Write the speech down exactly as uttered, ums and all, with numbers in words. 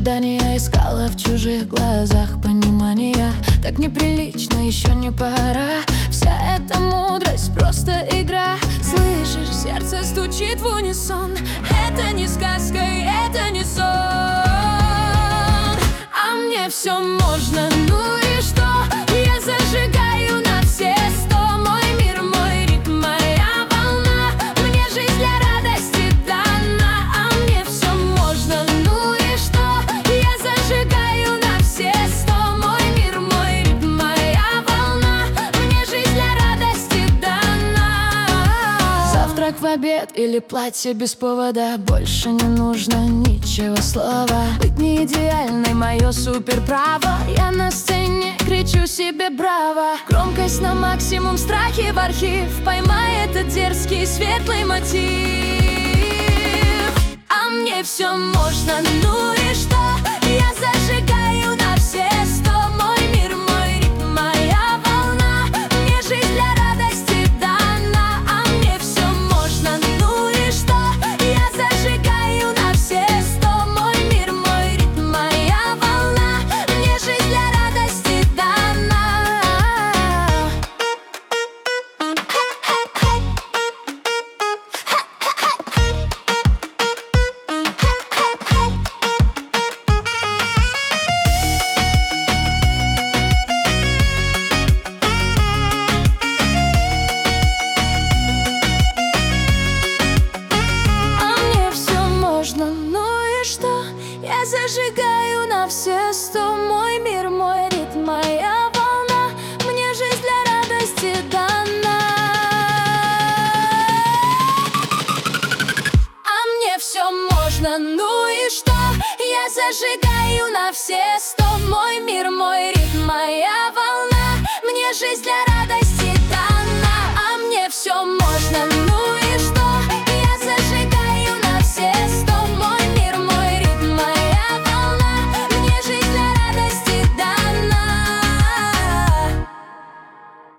оправдания искала в чужих глазах понимания. Так неприлично, еще не пора. Вся эта мудрость просто игра. Слышишь, сердце стучит в унисон. Это не сказка, это не сон. А мне все можно, ну и что? Я зажигаю на все сто. Мой мир, мой ритм, моя волна. Мне жизнь для радости дана. А мне все можно, ну и что? Я зажигаю на все сто. Мой мир, мой ритм, моя волна. Мне жизнь для радости дана. Завтрак в обед или платье без повода. Больше не нужно ничего слова. Быть не идеальной — мое суперправо. Я на сцене кричу себе браво. Громкость на максимум, страхи в архив. Поймай этот дерзкий светлый мотив. А мне все можно, ну и что? Я зажигаю на все сто. Мой мир, мой ритм, моя волна. Мне жизнь для радости дана. А мне все можно, ну и что? Я зажигаю на все сто. Мой мир, мой ритм, моя волна. Мне жизнь для радости дана. Ну и что? Я зажигаю на все сто. Мой мир, мой ритм, моя волна. Мне жизнь для радости дана. А мне все можно, ну и что? Я зажигаю на все сто. Мой мир, мой ритм, моя волна. Мне жизнь для